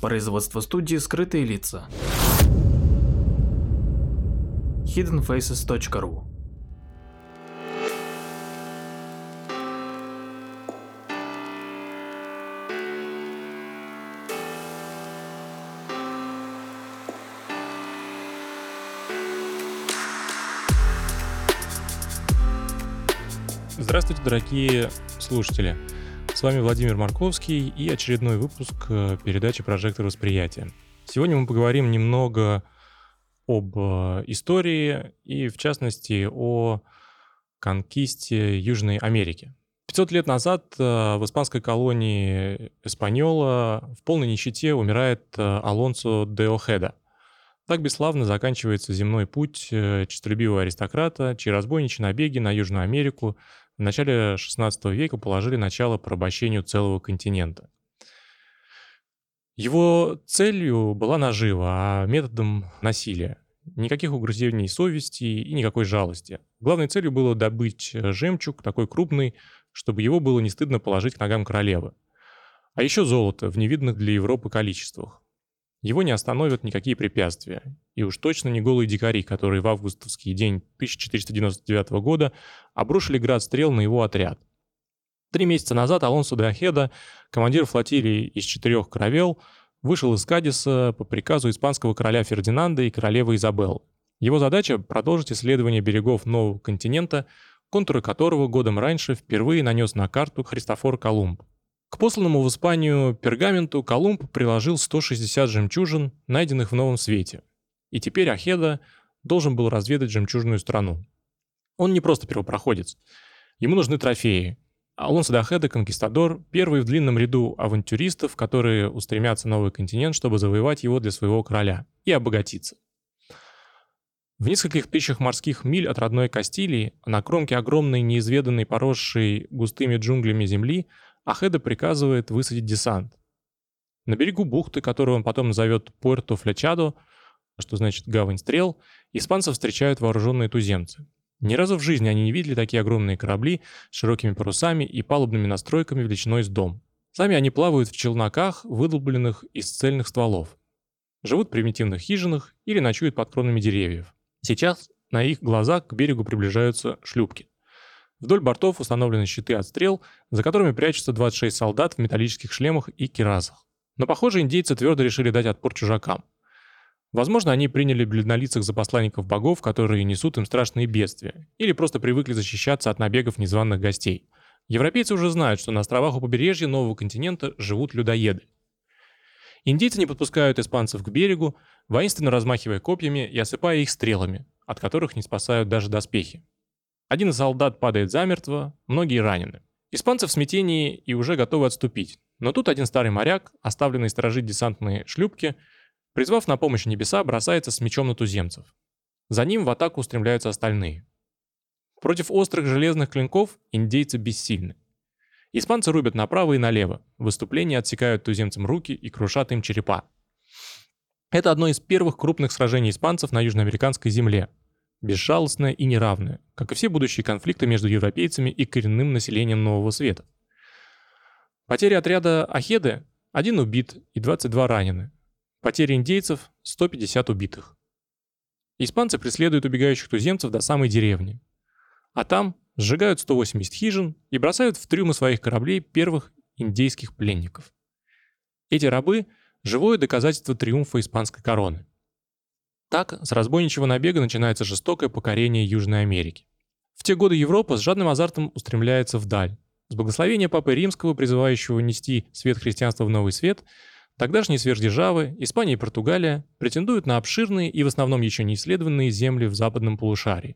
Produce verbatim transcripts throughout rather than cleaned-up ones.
Производство студии «Скрытые лица». хидден фейсес точка ру. Здравствуйте, дорогие слушатели! С вами Владимир Марковский и очередной выпуск передачи «Прожектор восприятия». Сегодня мы поговорим немного об истории и, в частности, о конкисте Южной Америки. пятьсот лет назад в испанской колонии Эспаньола в полной нищете умирает Алонсо де Охеда. Так бесславно заканчивается земной путь честолюбивого аристократа, чьи разбойничьи набеги на Южную Америку в начале шестнадцатого века положили начало порабощению целого континента. Его целью была нажива, а методом насилия. Никаких угрызений совести и никакой жалости. Главной целью было добыть жемчуг, такой крупный, чтобы его было не стыдно положить к ногам королевы. А еще золото в невиданных для Европы количествах. Его не остановят никакие препятствия. И уж точно не голые дикари, которые в августовский день тысяча четыреста девяносто девятого года обрушили град стрел на его отряд. Три месяца назад Алонсо де Охеда, командир флотилии из четырех каравел, вышел из Кадиса по приказу испанского короля Фердинанда и королевы Изабеллы. Его задача — продолжить исследование берегов нового континента, контуры которого годом раньше впервые нанес на карту Христофор Колумб. К посланному в Испанию пергаменту Колумб приложил сто шестьдесят жемчужин, найденных в Новом Свете. И теперь Охеда должен был разведать жемчужную страну. Он не просто первопроходец. Ему нужны трофеи. Алонсо де Охеда — конкистадор, первый в длинном ряду авантюристов, которые устремятся на новый континент, чтобы завоевать его для своего короля и обогатиться. В нескольких тысячах морских миль от родной Кастилии, на кромке огромной, неизведанной, поросшей густыми джунглями земли, Охеда приказывает высадить десант. На берегу бухты, которую он потом назовет Пуэрто-Флечадо, что значит «гавань стрел», испанцев встречают вооруженные туземцы. Ни разу в жизни они не видели такие огромные корабли с широкими парусами и палубными настройками величиной с дом. Сами они плавают в челноках, выдолбленных из цельных стволов. Живут в примитивных хижинах или ночуют под кронами деревьев. Сейчас на их глазах к берегу приближаются шлюпки. Вдоль бортов установлены щиты от стрел, за которыми прячутся двадцать шесть солдат в металлических шлемах и кирасах. Но, похоже, индейцы твердо решили дать отпор чужакам. Возможно, они приняли бледнолицых за посланников богов, которые несут им страшные бедствия, или просто привыкли защищаться от набегов незваных гостей. Европейцы уже знают, что на островах у побережья нового континента живут людоеды. Индейцы не подпускают испанцев к берегу, воинственно размахивая копьями и осыпая их стрелами, от которых не спасают даже доспехи. Один из солдат падает замертво, многие ранены. Испанцы в смятении и уже готовы отступить. Но тут один старый моряк, оставленный сторожить десантные шлюпки, призвав на помощь небеса, бросается с мечом на туземцев. За ним в атаку устремляются остальные. Против острых железных клинков индейцы бессильны. Испанцы рубят направо и налево, в выступлении отсекают туземцам руки и крушат им черепа. Это одно из первых крупных сражений испанцев на южноамериканской земле. Безжалостное и неравное, как и все будущие конфликты между европейцами и коренным населением Нового Света. Потери отряда Охеды – один убит и двадцать два ранены. Потери индейцев – сто пятьдесят убитых. Испанцы преследуют убегающих туземцев до самой деревни. А там сжигают сто восемьдесят хижин и бросают в трюмы своих кораблей первых индейских пленников. Эти рабы – живое доказательство триумфа испанской короны. Так, с разбойничьего набега начинается жестокое покорение Южной Америки. В те годы Европа с жадным азартом устремляется вдаль. С благословения Папы Римского, призывающего нести свет христианства в Новый Свет, тогдашние сверхдержавы, Испания и Португалия, претендуют на обширные и в основном еще не исследованные земли в западном полушарии.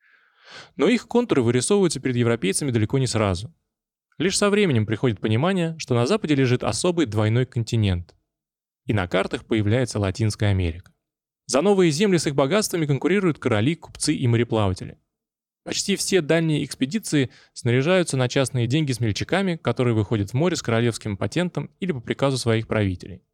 Но их контуры вырисовываются перед европейцами далеко не сразу. Лишь со временем приходит понимание, что на западе лежит особый двойной континент. И на картах появляется Латинская Америка. За новые земли с их богатствами конкурируют короли, купцы и мореплаватели. Почти все дальние экспедиции снаряжаются на частные деньги смельчаками, которые выходят в море с королевским патентом или по приказу своих правителей.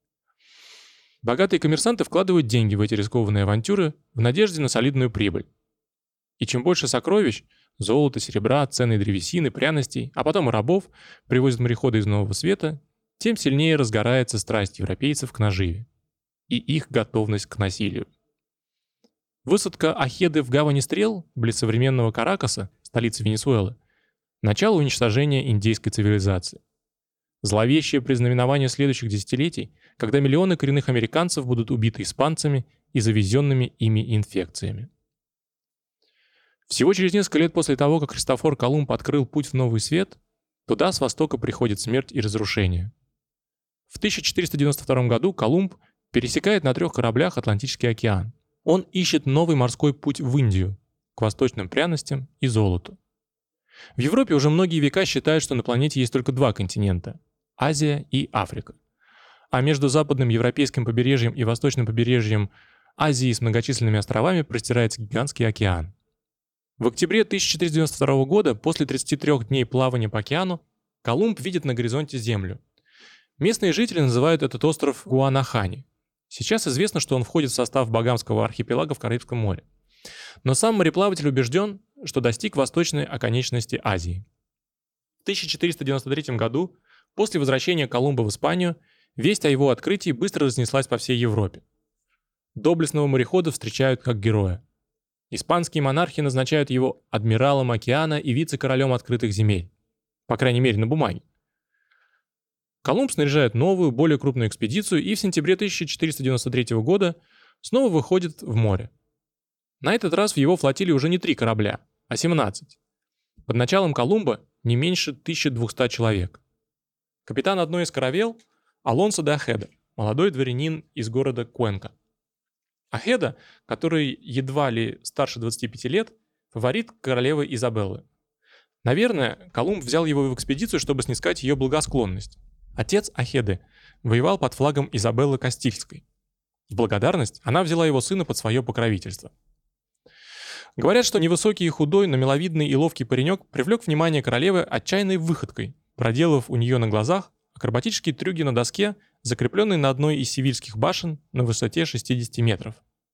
Богатые коммерсанты вкладывают деньги в эти рискованные авантюры в надежде на солидную прибыль. И чем больше сокровищ – золота, серебра, ценной древесины, пряностей, а потом и рабов – привозят мореходы из Нового Света, тем сильнее разгорается страсть европейцев к наживе и их готовность к насилию. Высадка Ахеды в гавани Стрел, близ современного Каракаса, столицы Венесуэлы, начало уничтожения индейской цивилизации. Зловещее признаменование следующих десятилетий, когда миллионы коренных американцев будут убиты испанцами и завезенными ими инфекциями. Всего через несколько лет после того, как Христофор Колумб открыл путь в Новый Свет, туда с востока приходит смерть и разрушение. В тысяча четыреста девяносто втором году Колумб пересекает на трех кораблях Атлантический океан. Он ищет новый морской путь в Индию, к восточным пряностям и золоту. В Европе уже многие века считают, что на планете есть только два континента – Азия и Африка. А между западным европейским побережьем и восточным побережьем Азии с многочисленными островами простирается гигантский океан. В октябре тысяча четыреста девяносто второго года, после тридцати трёх дней плавания по океану, Колумб видит на горизонте Землю. Местные жители называют этот остров Гуанахани. Сейчас известно, что он входит в состав Багамского архипелага в Карибском море. Но сам мореплаватель убежден, что достиг восточной оконечности Азии. В тысяча четыреста девяносто третьем году, после возвращения Колумба в Испанию, весть о его открытии быстро разнеслась по всей Европе. Доблестного морехода встречают как героя. Испанские монархи назначают его адмиралом океана и вице-королем открытых земель. По крайней мере, на бумаге. Колумб снаряжает новую, более крупную экспедицию и в сентябре тысяча четыреста девяносто третьего года снова выходит в море. На этот раз в его флотилии уже не три корабля, а семнадцать. Под началом Колумба не меньше тысячи двухсот человек. Капитан одной из каравел – Алонсо де Ахеда, молодой дворянин из города Куэнка. Ахеда, который едва ли старше двадцати пяти лет, фаворит королевы Изабеллы. Наверное, Колумб взял его в экспедицию, чтобы снискать ее благосклонность. Отец Ахеды воевал под флагом Изабеллы Кастильской. В благодарность она взяла его сына под свое покровительство. Говорят, что невысокий и худой, но миловидный и ловкий паренек привлек внимание королевы отчаянной выходкой, проделав у нее на глазах акробатические трюки на доске, закрепленной на одной из севильских башен на высоте шестидесяти метров.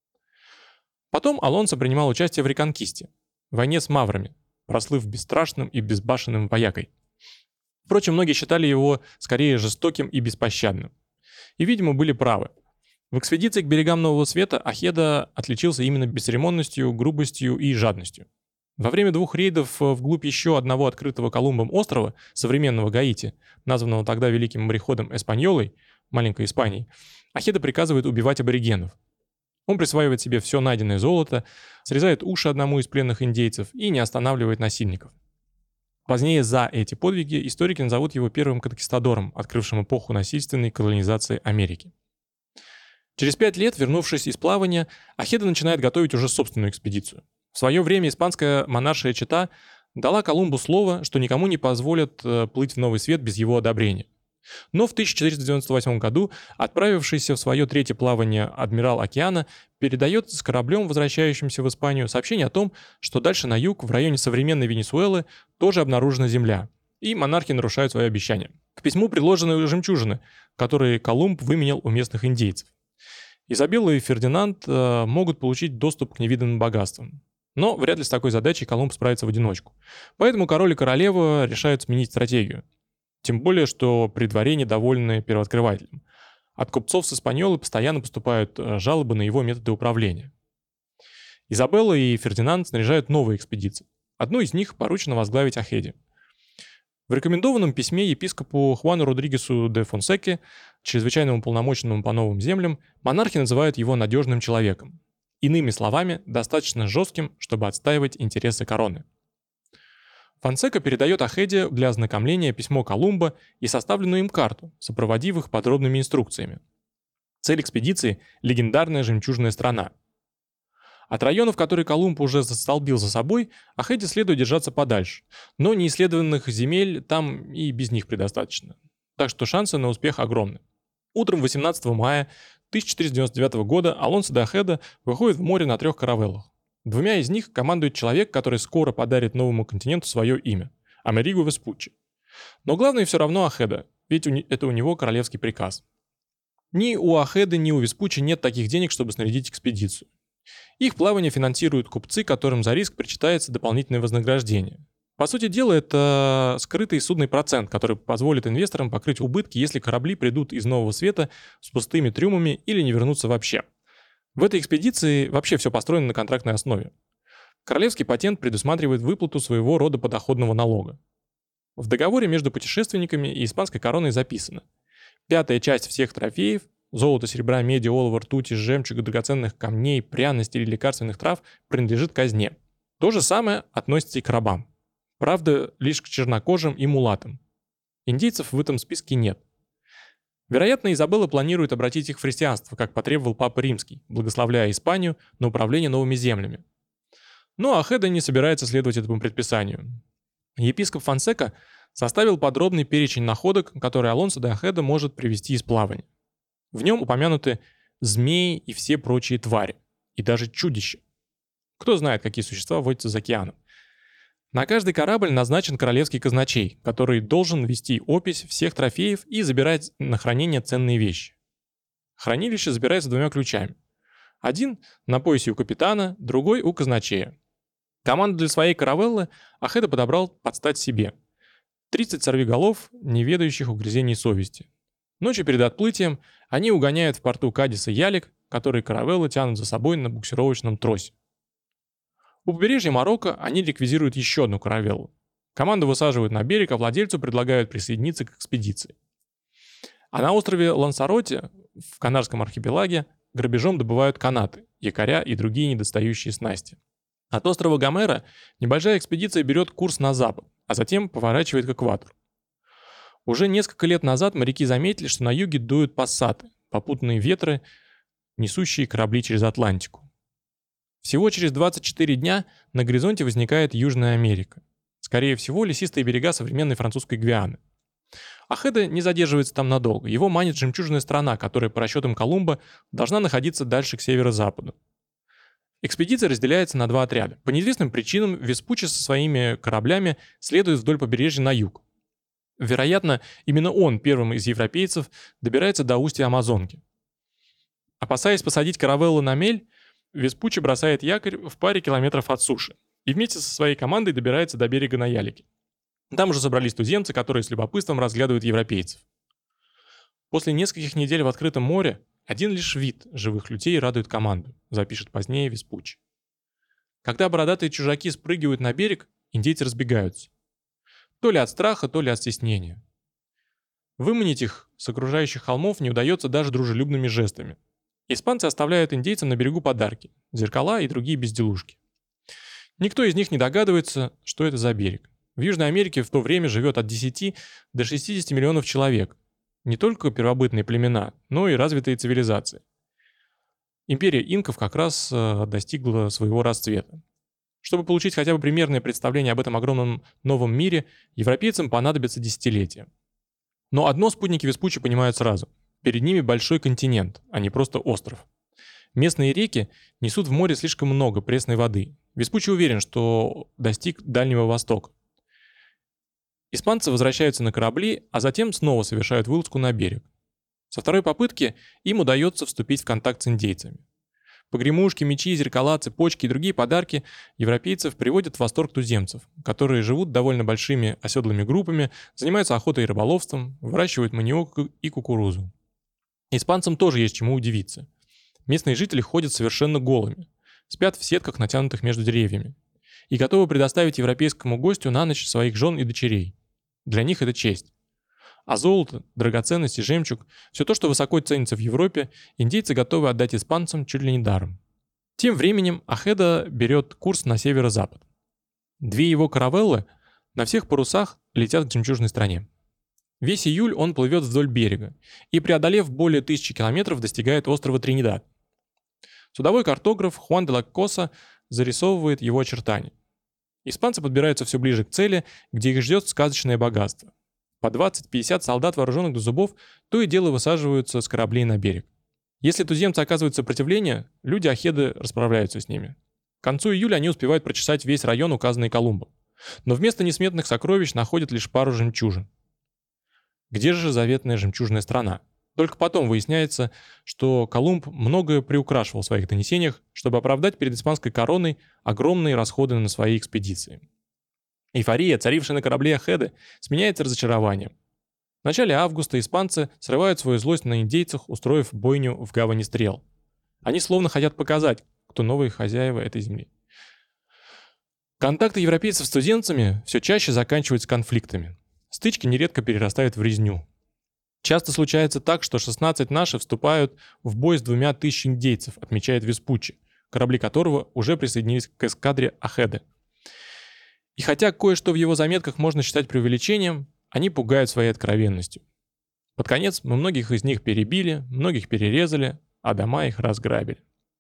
Потом Алонсо принимал участие в реконкисте, войне с маврами, прослыв бесстрашным и безбашенным воякой. Впрочем, многие считали его скорее жестоким и беспощадным. И, видимо, были правы. В экспедиции к берегам Нового Света Ахеда отличился именно бесцеремонностью, грубостью и жадностью. Во время двух рейдов вглубь еще одного открытого Колумбом острова, современного Гаити, названного тогда великим мореходом Эспаньолой, маленькой Испанией, Ахеда приказывает убивать аборигенов. Он присваивает себе все найденное золото, срезает уши одному из пленных индейцев и не останавливает насильников. Позднее за эти подвиги историки назовут его первым конкистадором, открывшим эпоху насильственной колонизации Америки. Через пять лет, вернувшись из плавания, Ахеда начинает готовить уже собственную экспедицию. В свое время испанская монаршая чета дала Колумбу слово, что никому не позволят э, плыть в Новый Свет без его одобрения. Но в тысяча четыреста девяносто восьмом году отправившийся в свое третье плавание адмирал океана передает с кораблем, возвращающимся в Испанию, сообщение о том, что дальше на юг, в районе современной Венесуэлы, тоже обнаружена земля, и монархи нарушают свои обещания. К письму приложены жемчужины, которые Колумб выменял у местных индейцев. Изабелла и Фердинанд э, могут получить доступ к невиданным богатствам. Но вряд ли с такой задачей Колумб справится в одиночку. Поэтому король и королева решают сменить стратегию. Тем более, что при дворе недовольны первооткрывателем. От купцов с Испаньолы постоянно поступают жалобы на его методы управления. Изабелла и Фердинанд снаряжают новые экспедиции. Одну из них поручено возглавить Ахеде. В рекомендованном письме епископу Хуану Родригесу де Фонсеке, чрезвычайному полномочному по новым землям, монархи называют его надежным человеком. Иными словами, достаточно жестким, чтобы отстаивать интересы короны. Фонсека передает Ахеде для ознакомления письмо Колумба и составленную им карту, сопроводив их подробными инструкциями. Цель экспедиции – легендарная жемчужная страна. От районов, которые Колумб уже застолбил за собой, Ахеде следует держаться подальше, но неисследованных земель там и без них предостаточно. Так что шансы на успех огромны. Утром восемнадцатого мая тысяча четыреста девяносто девятого года Алонсо де Ахеда выходит в море на трех каравеллах. Двумя из них командует человек, который скоро подарит новому континенту свое имя – Америго Веспуччи. Но главное все равно Ахеда, ведь это у него королевский приказ. Ни у Ахеды, ни у Веспуччи нет таких денег, чтобы снарядить экспедицию. Их плавание финансируют купцы, которым за риск причитается дополнительное вознаграждение. По сути дела, это скрытый судный процент, который позволит инвесторам покрыть убытки, если корабли придут из Нового Света с пустыми трюмами или не вернутся вообще. В этой экспедиции вообще все построено на контрактной основе. Королевский патент предусматривает выплату своего рода подоходного налога. В договоре между путешественниками и испанской короной записано: пятая часть всех трофеев – золота, серебра, меди, олова, ртути, жемчуга, драгоценных камней, пряностей или лекарственных трав – принадлежит казне. То же самое относится и к рабам. Правда, лишь к чернокожим и мулатам. Индейцев в этом списке нет. Вероятно, Изабелла планирует обратить их в христианство, как потребовал Папа Римский, благословляя Испанию на управление новыми землями. Но Ахеда не собирается следовать этому предписанию. Епископ Фонсека составил подробный перечень находок, которые Алонсо де Ахеда может привезти из плавания. В нем упомянуты змеи и все прочие твари, и даже чудища. Кто знает, какие существа водятся за океаном. На каждый корабль назначен королевский казначей, который должен вести опись всех трофеев и забирать на хранение ценные вещи. Хранилище забирается двумя ключами. Один на поясе у капитана, другой у казначея. Команду для своей каравеллы Ахеда подобрал под стать себе. тридцать сорвиголов, не ведающих угрызений совести. Ночью перед отплытием они угоняют в порту Кадиса ялик, который каравеллы тянут за собой на буксировочном тросе. У побережья Марокко они реквизируют еще одну каравеллу. Команду высаживают на берег, а владельцу предлагают присоединиться к экспедиции. А на острове Лансароте, в Канарском архипелаге, грабежом добывают канаты, якоря и другие недостающие снасти. От острова Гомера небольшая экспедиция берет курс на запад, а затем поворачивает к экватору. Уже несколько лет назад моряки заметили, что на юге дуют пассаты, попутные ветры, несущие корабли через Атлантику. Всего через двадцать четыре дня на горизонте возникает Южная Америка. Скорее всего, лесистые берега современной французской Гвианы. Ахеда не задерживается там надолго. Его манит жемчужная страна, которая по расчетам Колумба должна находиться дальше к северо-западу. Экспедиция разделяется на два отряда. По неизвестным причинам Веспуччи со своими кораблями следует вдоль побережья на юг. Вероятно, именно он первым из европейцев добирается до устья Амазонки. Опасаясь посадить каравеллу на мель, Веспуччи бросает якорь в паре километров от суши и вместе со своей командой добирается до берега на ялике. Там уже собрались туземцы, которые с любопытством разглядывают европейцев. После нескольких недель в открытом море один лишь вид живых людей радует команду, запишет позднее Веспуччи. Когда бородатые чужаки спрыгивают на берег, индейцы разбегаются. То ли от страха, то ли от стеснения. Выманить их с окружающих холмов не удается даже дружелюбными жестами. Испанцы оставляют индейцам на берегу подарки – зеркала и другие безделушки. Никто из них не догадывается, что это за берег. В Южной Америке в то время живет от десяти до шестидесяти миллионов человек. Не только первобытные племена, но и развитые цивилизации. Империя инков как раз э, достигла своего расцвета. Чтобы получить хотя бы примерное представление об этом огромном новом мире, европейцам понадобится десятилетия. Но одно спутники Веспуччи понимают сразу. Перед ними большой континент, а не просто остров. Местные реки несут в море слишком много пресной воды. Веспуччи уверен, что достиг Дальнего Востока. Испанцы возвращаются на корабли, а затем снова совершают вылазку на берег. Со второй попытки им удается вступить в контакт с индейцами. Погремушки, мечи, зеркала, цепочки и другие подарки европейцев приводят в восторг туземцев, которые живут довольно большими оседлыми группами, занимаются охотой и рыболовством, выращивают маниок и кукурузу. Испанцам тоже есть чему удивиться. Местные жители ходят совершенно голыми, спят в сетках, натянутых между деревьями, и готовы предоставить европейскому гостю на ночь своих жен и дочерей. Для них это честь. А золото, драгоценности, жемчуг – все то, что высоко ценится в Европе, индейцы готовы отдать испанцам чуть ли не даром. Тем временем Ахеда берет курс на северо-запад. Две его каравеллы на всех парусах летят к жемчужной стране. Весь июль он плывет вдоль берега и, преодолев более тысячи километров, достигает острова Тринидад. Судовой картограф Хуан де ла Коса зарисовывает его очертания. Испанцы подбираются все ближе к цели, где их ждет сказочное богатство. По двадцать-пятьдесят солдат, вооруженных до зубов, то и дело высаживаются с кораблей на берег. Если туземцы оказывают сопротивление, люди Ахеды расправляются с ними. К концу июля они успевают прочесать весь район, указанный Колумбом. Но вместо несметных сокровищ находят лишь пару жемчужин. Где же заветная жемчужная страна? Только потом выясняется, что Колумб многое приукрашивал в своих донесениях, чтобы оправдать перед испанской короной огромные расходы на свои экспедиции. Эйфория, царившая на корабле Ахеды, сменяется разочарованием. В начале августа испанцы срывают свою злость на индейцах, устроив бойню в гавани Стрел. Они словно хотят показать, кто новые хозяева этой земли. Контакты европейцев с туземцами все чаще заканчиваются конфликтами. Стычки нередко перерастают в резню. Часто случается так, что шестнадцать наши вступают в бой с двумя тысячами индейцев, отмечает Веспуччи, корабли которого уже присоединились к эскадре Ахеды. И хотя кое-что в его заметках можно считать преувеличением, они пугают своей откровенностью. Под конец мы многих из них перебили, многих перерезали, а дома их разграбили.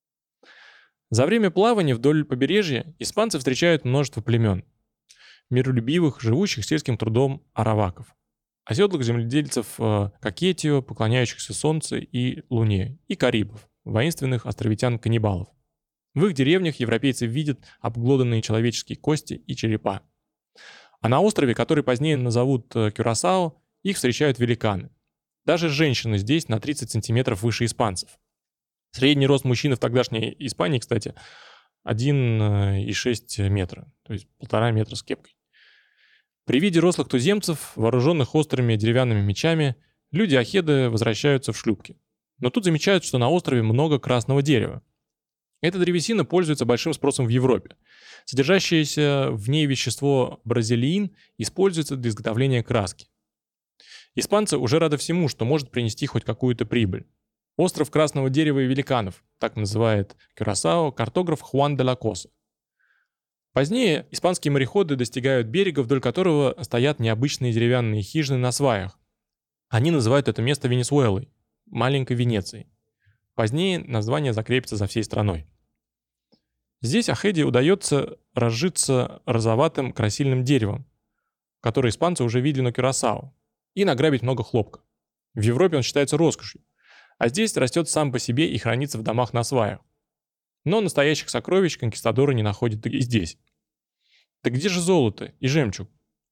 За время плавания вдоль побережья испанцы встречают множество племен, миролюбивых, живущих сельским трудом араваков, оседлых земледельцев э, Кокетио, поклоняющихся солнцу и луне, и карибов, воинственных островитян-каннибалов. В их деревнях европейцы видят обглоданные человеческие кости и черепа. А на острове, который позднее назовут э, Кюрасао, их встречают великаны. Даже женщины здесь на тридцать сантиметров выше испанцев. Средний рост мужчины в тогдашней Испании, кстати, один и шесть метра, то есть полтора метра с кепкой. При виде рослых туземцев, вооруженных острыми деревянными мечами, люди Ахеды возвращаются в шлюпки. Но тут замечают, что на острове много красного дерева. Эта древесина пользуется большим спросом в Европе. Содержащееся в ней вещество бразилиин используется для изготовления краски. Испанцы уже рады всему, что может принести хоть какую-то прибыль. Остров красного дерева и великанов, так называет Кюрасао картограф Хуан де ла Коса. Позднее испанские мореходы достигают берега, вдоль которого стоят необычные деревянные хижины на сваях. Они называют это место Венесуэлой, маленькой Венецией. Позднее название закрепится за всей страной. Здесь Ахеде удается разжиться розоватым красильным деревом, которое испанцы уже видели на Кюрасао, и награбить много хлопка. В Европе он считается роскошью, а здесь растет сам по себе и хранится в домах на сваях. Но настоящих сокровищ конкистадоры не находят и здесь. Так где же золото и жемчуг?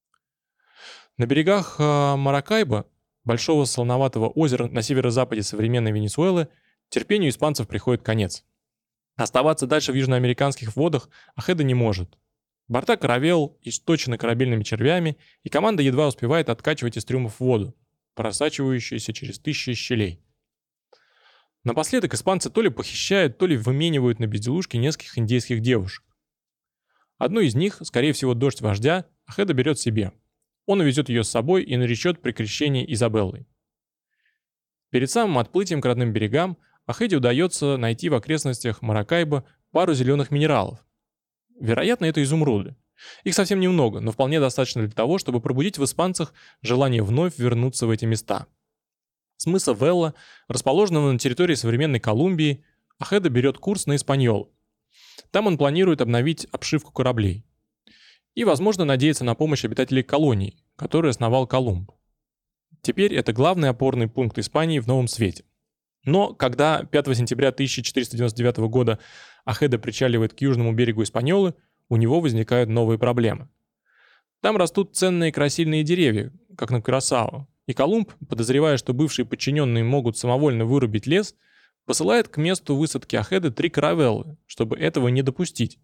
На берегах э, Маракайбо, большого солоноватого озера на северо-западе современной Венесуэлы, терпению испанцев приходит конец. Оставаться дальше в южноамериканских водах Ахеда не может. Борта каравел источены корабельными червями, и команда едва успевает откачивать из трюмов воду, просачивающуюся через тысячи щелей. Напоследок испанцы то ли похищают, то ли выменивают на безделушки нескольких индейских девушек. Одну из них, скорее всего дочь вождя, Ахеда берет себе. Он увезет ее с собой и наречет при крещении Изабеллой. Перед самым отплытием к родным берегам Ахеде удается найти в окрестностях Маракайбо пару зеленых минералов. Вероятно, это изумруды. Их совсем немного, но вполне достаточно для того, чтобы пробудить в испанцах желание вновь вернуться в эти места. С мыса Велла, расположенного на территории современной Колумбии, Ахеда берет курс на Испаньолу. Там он планирует обновить обшивку кораблей. И, возможно, надеется на помощь обитателей колонии, которую основал Колумб. Теперь это главный опорный пункт Испании в Новом Свете. Но когда пятого сентября тысяча четыреста девяносто девятого года Ахеда причаливает к южному берегу Испаньолы, у него возникают новые проблемы. Там растут ценные красильные деревья, как на Кюрасао, и Колумб, подозревая, что бывшие подчиненные могут самовольно вырубить лес, посылает к месту высадки Ахеды три каравеллы, чтобы этого не допустить.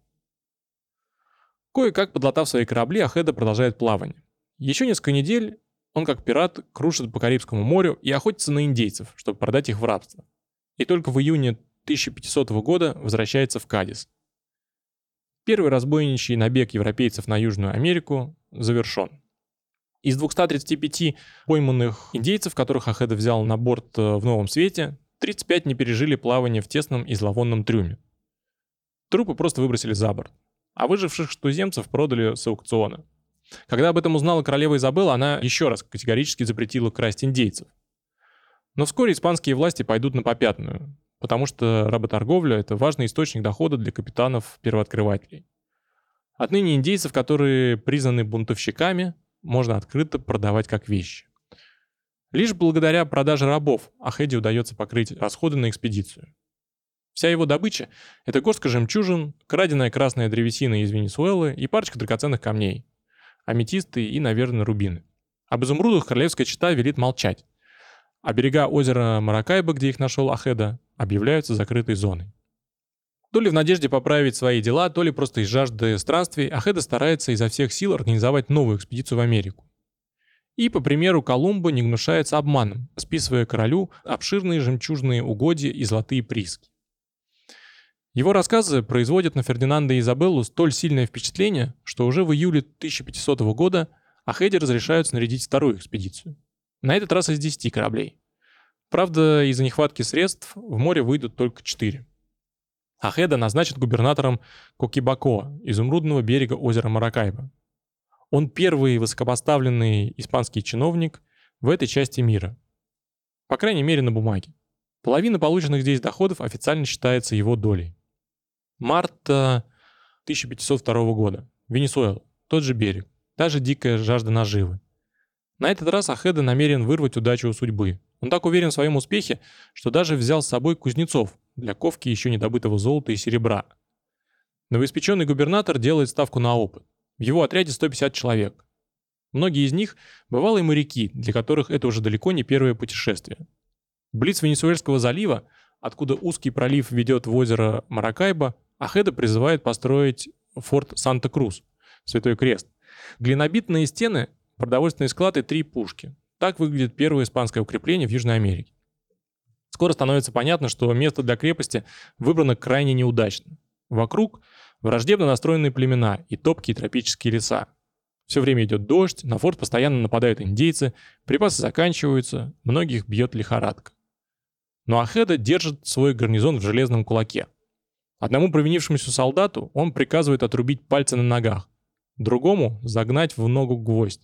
Кое-как подлатав свои корабли, Ахеда продолжает плавание. Еще несколько недель он, как пират, кружит по Карибскому морю и охотится на индейцев, чтобы продать их в рабство. И только в июне тысяча пятисотого года возвращается в Кадис. Первый разбойничий набег европейцев на Южную Америку завершен. Из двухсот тридцати пяти пойманных индейцев, которых Ахеда взял на борт в Новом Свете, тридцать пять не пережили плавание в тесном и зловонном трюме. Трупы просто выбросили за борт, а выживших туземцев продали с аукциона. Когда об этом узнала королева Изабелла, она еще раз категорически запретила красть индейцев. Но вскоре испанские власти пойдут на попятную, потому что работорговля – это важный источник дохода для капитанов-первооткрывателей. Отныне индейцев, которые признаны бунтовщиками, можно открыто продавать как вещи. Лишь благодаря продаже рабов Ахеде удается покрыть расходы на экспедицию. Вся его добыча – это горстка жемчужин, краденая красная древесина из Венесуэлы и парочка драгоценных камней, аметисты и, наверное, рубины. Об изумрудах королевская чета велит молчать, а берега озера Маракайбо, где их нашел Ахеда, объявляются закрытой зоной. То ли в надежде поправить свои дела, то ли просто из жажды странствий, Ахеда старается изо всех сил организовать новую экспедицию в Америку. И, по примеру Колумба, не гнушается обманом, списывая королю обширные жемчужные угодья и золотые прииски. Его рассказы производят на Фердинанда и Изабеллу столь сильное впечатление, что уже в июле тысяча пятисотого года Ахеде разрешают снарядить вторую экспедицию. На этот раз из десяти кораблей. Правда, из-за нехватки средств в море выйдут только четыре. Ахеда назначат губернатором Кокибако, изумрудного берега озера Маракайбо. Он первый высокопоставленный испанский чиновник в этой части мира. По крайней мере, на бумаге. Половина полученных здесь доходов официально считается его долей. Март тысяча пятьсот второго года. Венесуэла. Тот же берег. Та же дикая жажда наживы. На этот раз Ахеда намерен вырвать удачу у судьбы. Он так уверен в своем успехе, что даже взял с собой кузнецов для ковки еще недобытого золота и серебра. Новоиспеченный губернатор делает ставку на опыт. В его отряде сто пятьдесят человек. Многие из них – бывалые моряки, для которых это уже далеко не первое путешествие. Близ Венесуэльского залива, откуда узкий пролив ведет в озеро Маракайбо, Ахеда призывает построить форт Санта-Крус, Святой Крест. Глинобитные стены, продовольственный склад и три пушки. Так выглядит первое испанское укрепление в Южной Америке. Скоро становится понятно, что место для крепости выбрано крайне неудачно. Вокруг враждебно настроенные племена и топкие тропические леса. Все время идет дождь, на форт постоянно нападают индейцы, припасы заканчиваются, многих бьет лихорадка. Но Ахеда держит свой гарнизон в железном кулаке. Одному провинившемуся солдату он приказывает отрубить пальцы на ногах, другому загнать в ногу гвоздь.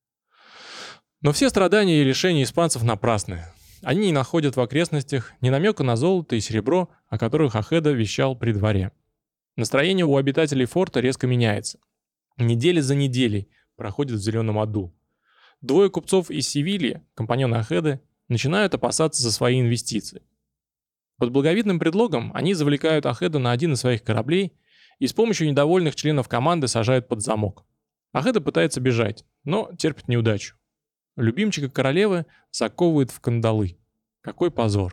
Но все страдания и лишения испанцев напрасны. Они не находят в окрестностях ни намека на золото и серебро, о которых Ахеда вещал при дворе. Настроение у обитателей форта резко меняется. Недели за неделей проходят в зеленом аду. Двое купцов из Севильи, компаньоны Ахеды, начинают опасаться за свои инвестиции. Под благовидным предлогом они завлекают Ахеду на один из своих кораблей и с помощью недовольных членов команды сажают под замок. Ахеда пытается бежать, но терпит неудачу. Любимчика королевы заковывают в кандалы. Какой позор.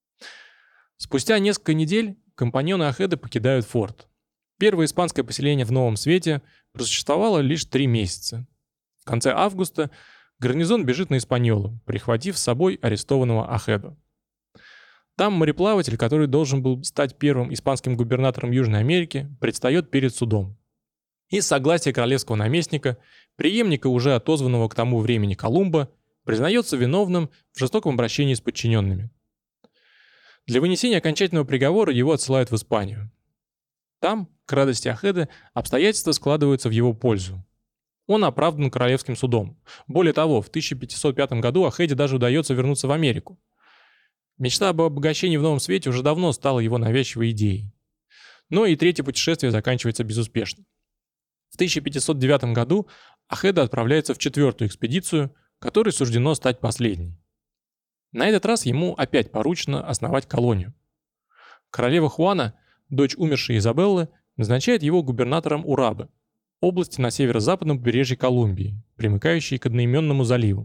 Спустя несколько недель компаньоны Ахеды покидают форт. Первое испанское поселение в Новом Свете просуществовало лишь три месяца. В конце августа гарнизон бежит на Испаньолу, прихватив с собой арестованного Ахеду. Там мореплаватель, который должен был стать первым испанским губернатором Южной Америки, предстает перед судом. И с согласия королевского наместника, преемника уже отозванного к тому времени Колумба, признается виновным в жестоком обращении с подчиненными. Для вынесения окончательного приговора его отсылают в Испанию. Там, к радости Ахеды, обстоятельства складываются в его пользу. Он оправдан королевским судом. Более того, в тысяча пятьсот пятом году Ахеде даже удается вернуться в Америку. Мечта об обогащении в Новом Свете уже давно стала его навязчивой идеей. Но и третье путешествие заканчивается безуспешно. В тысяча пятьсот девятом году Ахеда отправляется в четвертую экспедицию, которой суждено стать последней. На этот раз ему опять поручено основать колонию. Королева Хуана, дочь умершей Изабеллы, назначает его губернатором Урабы, области на северо-западном побережье Колумбии, примыкающей к одноименному заливу.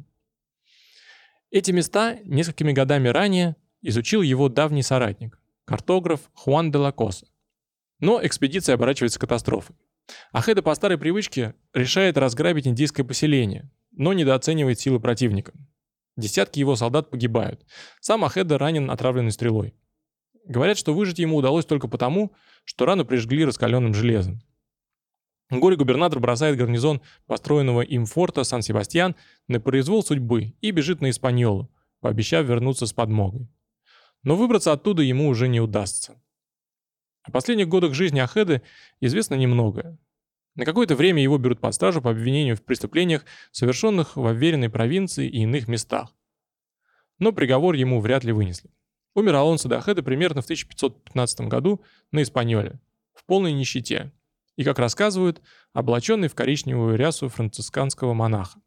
Эти места несколькими годами ранее изучил его давний соратник, картограф Хуан де ла Коса. Но экспедиция оборачивается катастрофой. Ахеда по старой привычке решает разграбить индейское поселение, но недооценивает силы противника. Десятки его солдат погибают. Сам Ахеда ранен отравленной стрелой. Говорят, что выжить ему удалось только потому, что рану прижгли раскаленным железом. Горе-губернатор бросает гарнизон построенного им форта Сан-Себастьян на произвол судьбы и бежит на Испаньолу, пообещав вернуться с подмогой. Но выбраться оттуда ему уже не удастся. О последних годах жизни Ахеды известно немного. На какое-то время его берут под стражу по обвинению в преступлениях, совершенных в уверенной провинции и иных местах. Но приговор ему вряд ли вынесли. Умер Алонсо де Ахеда примерно в тысяча пятьсот пятнадцатом году на Испаньоле, в полной нищете, и, как рассказывают, облаченный в коричневую рясу францисканского монаха.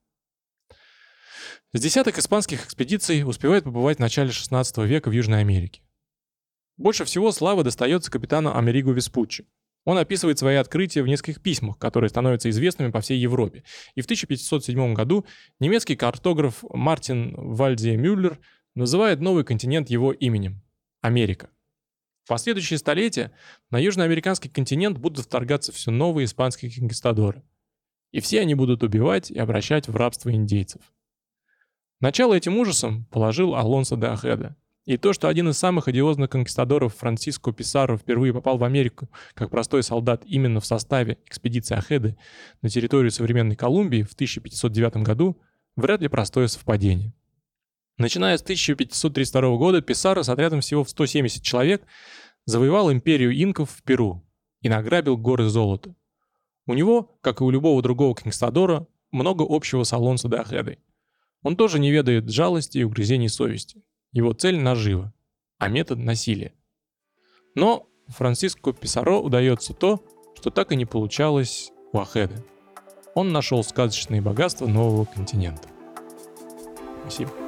С десяток испанских экспедиций успевает побывать в начале шестнадцатого века в Южной Америке. Больше всего слава достается капитану Америго Веспуччи. Он описывает свои открытия в нескольких письмах, которые становятся известными по всей Европе. И в тысяча пятьсот седьмом году немецкий картограф Мартин Вальдзе-Мюллер называет новый континент его именем – Америка. последующие столетия на южноамериканский континент будут вторгаться все новые испанские конкистадоры. И все они будут убивать и обращать в рабство индейцев. Начало этим ужасам положил Алонсо де Охеда. И то, что один из самых одиозных конкистадоров Франсиско Писаро впервые попал в Америку как простой солдат именно в составе экспедиции Охеды на территорию современной Колумбии в тысяча пятьсот девятом году, вряд ли простое совпадение. Начиная с тысяча пятьсот тридцать второго года Писаро с отрядом всего в сто семьдесят человек завоевал империю инков в Перу и награбил горы золота. У него, как и у любого другого конкистадора, много общего с Алонсо де Охедой. Он тоже не ведает жалости и угрызений совести. Его цель – нажива, а метод – насилие. Но Франсиско Писаро удается то, что так и не получалось у Охеды. Он нашел сказочные богатства нового континента. Спасибо.